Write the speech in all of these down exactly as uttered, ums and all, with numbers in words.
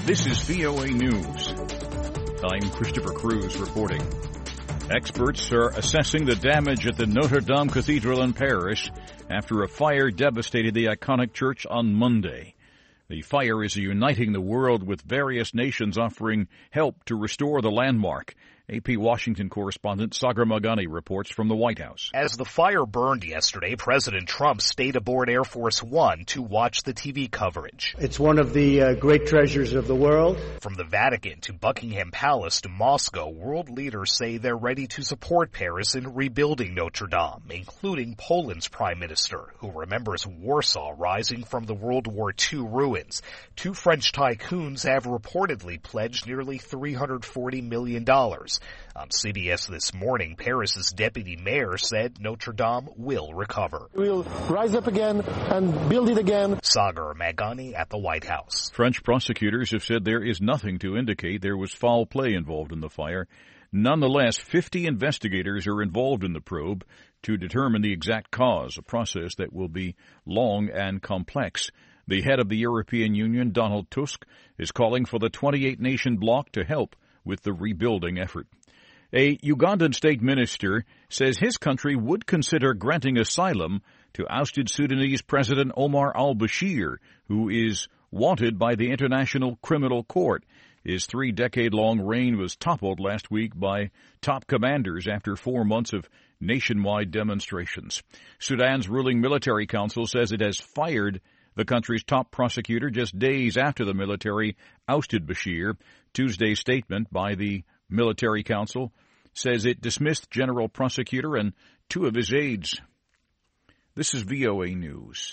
This is V O A News. I'm Christopher Cruz reporting. Experts are assessing the damage at the Notre Dame Cathedral in Paris after a fire devastated the iconic church on Monday. The fire is uniting the world, with various nations offering help to restore the landmark. A P Washington correspondent Sagar Meghani reports from the White House. As the fire burned yesterday, President Trump stayed aboard Air Force One to watch the T V coverage. It's one of the uh, great treasures of the world. From the Vatican to Buckingham Palace to Moscow, world leaders say they're ready to support Paris in rebuilding Notre Dame, including Poland's prime minister, who remembers Warsaw rising from the World War Two ruins. Two French tycoons have reportedly pledged nearly three hundred forty million dollars. On C B S This Morning, Paris's deputy mayor said Notre Dame will recover. We'll rise up again and build it again. Sagar Meghani at the White House. French prosecutors have said there is nothing to indicate there was foul play involved in the fire. Nonetheless, fifty investigators are involved in the probe to determine the exact cause, a process that will be long and complex. The head of the European Union, Donald Tusk, is calling for the twenty-eight nation bloc to help with the rebuilding effort. A Ugandan state minister says his country would consider granting asylum to ousted Sudanese President Omar al-Bashir, who is wanted by the International Criminal Court. His three-decade-long reign was toppled last week by top commanders after four months of nationwide demonstrations. Sudan's ruling military council says it has fired the country's top prosecutor just days after the military ousted Bashir. Tuesday's statement by the military council says it dismissed general prosecutor and two of his aides. This is V O A News.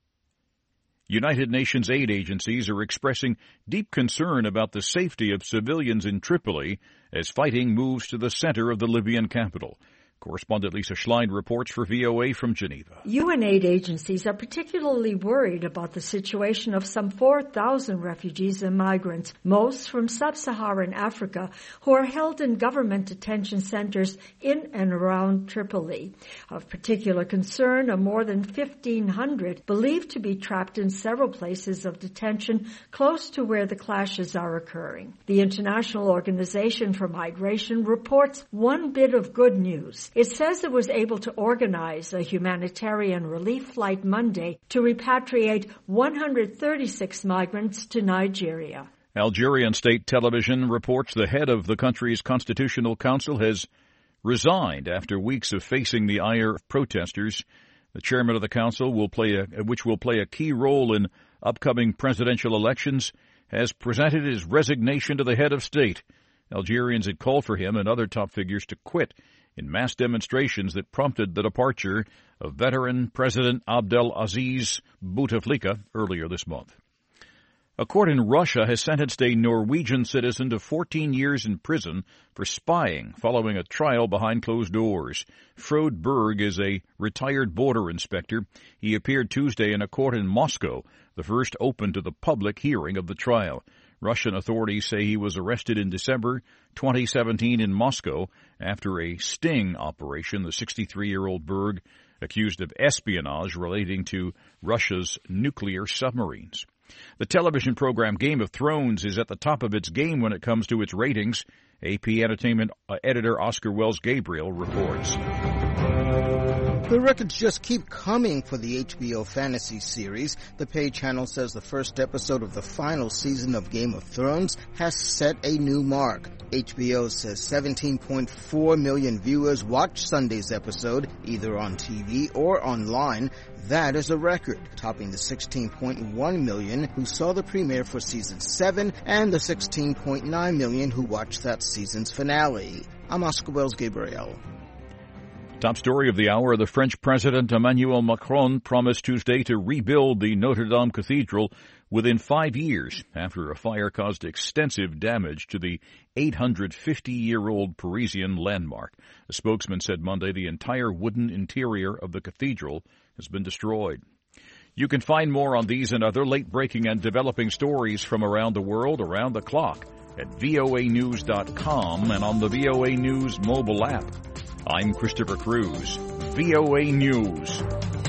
United Nations aid agencies are expressing deep concern about the safety of civilians in Tripoli as fighting moves to the center of the Libyan capital. Correspondent Lisa Schlein reports for V O A from Geneva. U N aid agencies are particularly worried about the situation of some four thousand refugees and migrants, most from sub-Saharan Africa, who are held in government detention centers in and around Tripoli. Of particular concern are more than fifteen hundred believed to be trapped in several places of detention close to where the clashes are occurring. The International Organization for Migration reports one bit of good news. It says it was able to organize a humanitarian relief flight Monday to repatriate one hundred thirty-six migrants to Nigeria. Algerian state television reports the head of the country's constitutional council has resigned after weeks of facing the ire of protesters. The chairman of the council, will play a, which will play a key role in upcoming presidential elections, has presented his resignation to the head of state. Algerians had called for him and other top figures to quit in mass demonstrations that prompted the departure of veteran President Abdelaziz Bouteflika earlier this month. A court in Russia has sentenced a Norwegian citizen to fourteen years in prison for spying following a trial behind closed doors. Frode Berg is a retired border inspector. He appeared Tuesday in a court in Moscow, the first open to the public hearing of the trial. Russian authorities say he was arrested in December twenty seventeen in Moscow after a sting operation. The sixty-three-year-old Berg accused of espionage relating to Russia's nuclear submarines. The television program Game of Thrones is at the top of its game when it comes to its ratings. A P Entertainment editor Oscar Wells Gabriel reports. The records just keep coming for the H B O fantasy series. The pay channel says the first episode of the final season of Game of Thrones has set a new mark. H B O says seventeen point four million viewers watched Sunday's episode, either on T V or online. That is a record, topping the sixteen point one million who saw the premiere for season seven and the sixteen point nine million who watched that season's finale. I'm Oscar Wells Gabriel. Top story of the hour, the French President Emmanuel Macron promised Tuesday to rebuild the Notre Dame Cathedral within five years after a fire caused extensive damage to the eight hundred fifty-year-old Parisian landmark. A spokesman said Monday the entire wooden interior of the cathedral has been destroyed. You can find more on these and other late-breaking and developing stories from around the world around the clock at V O A news dot com and on the V O A News mobile app. I'm Christopher Cruz, V O A News.